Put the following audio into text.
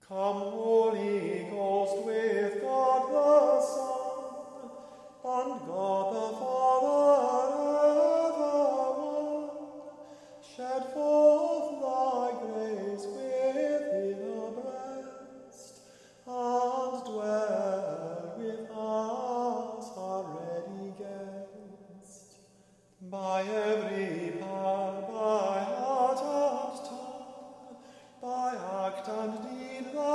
Come, Holy Ghost, with God the Son, and God the Father ever one, shed forth thy grace within our breast, and dwell with us, our ready guest. By every power, by heart and tongue, by act and deed,